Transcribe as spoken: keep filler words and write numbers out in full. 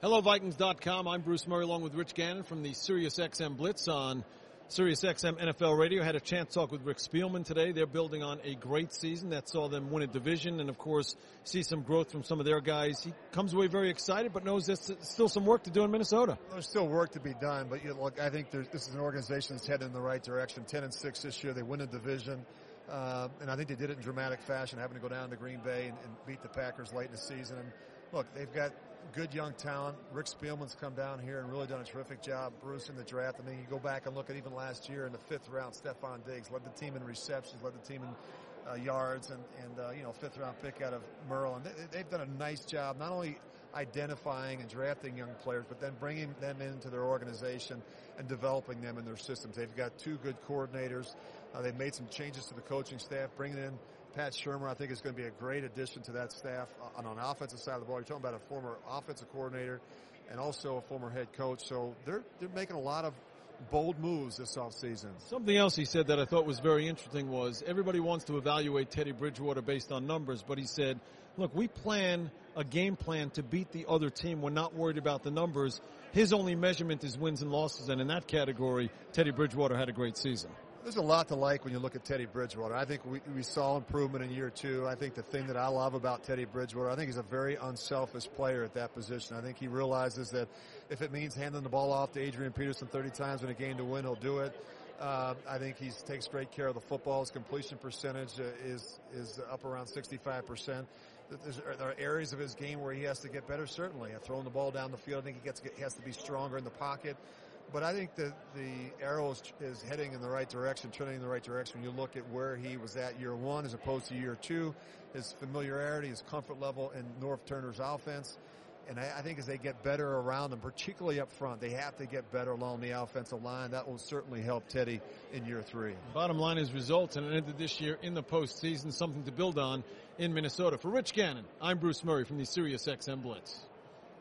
Hello Vikings dot com. I'm Bruce Murray along with Rich Gannon from the SiriusXM Blitz on SiriusXM N F L Radio. Had a chance to talk with Rick Spielman today. They're building on a great season that saw them win a division and, of course, see some growth from some of their guys. He comes away very excited but knows there's still some work to do in Minnesota. There's still work to be done, but you know, look, I think this is an organization that's heading in the right direction. ten and six this year. They win a division. Uh, and I think they did it in dramatic fashion, having to go down to Green Bay and, and beat the Packers late in the season. And look, they've got good young talent. Rick Spielman's come down here and really done a terrific job, Bruce, in the draft. I mean, you go back and look at even last year in the fifth round, Stephon Diggs led the team in receptions, led the team in uh, yards, and, and uh, you know, fifth round pick out of Merle. And they, they've done a nice job, not only identifying and drafting young players, but then bringing them into their organization and developing them in their systems. They've got two good coordinators. Uh, they've made some changes to the coaching staff, bringing in Pat Shurmur. I think is going to be a great addition to that staff on an offensive side of the ball. You're talking about a former offensive coordinator and also a former head coach. So they're they're making a lot of bold moves this offseason. Something else he said that I thought was very interesting was everybody wants to evaluate Teddy Bridgewater based on numbers, but he said, look, we plan a game plan to beat the other team. We're not worried about the numbers. His only measurement is wins and losses, and in that category, Teddy Bridgewater had a great season. There's a lot to like when you look at Teddy Bridgewater. I think we, we saw improvement in year two. I think the thing that I love about Teddy Bridgewater, I think he's a very unselfish player at that position. I think he realizes that if it means handing the ball off to Adrian Peterson thirty times in a game to win, he'll do it. Uh, I think he takes great care of the football. His completion percentage uh, is is up around sixty-five percent. There's, there are areas of his game where he has to get better, certainly. Uh, throwing the ball down the field, I think he gets he has to be stronger in the pocket. But I think that the arrow is, is heading in the right direction, trending in the right direction. When you look at where he was at year one as opposed to year two, his familiarity, his comfort level in Norv Turner's offense. And I, I think as they get better around him, particularly up front, they have to get better along the offensive line. That will certainly help Teddy in year three. Bottom line is results, and it ended this year in the postseason, something to build on in Minnesota. For Rich Gannon, I'm Bruce Murray from the SiriusXM Blitz.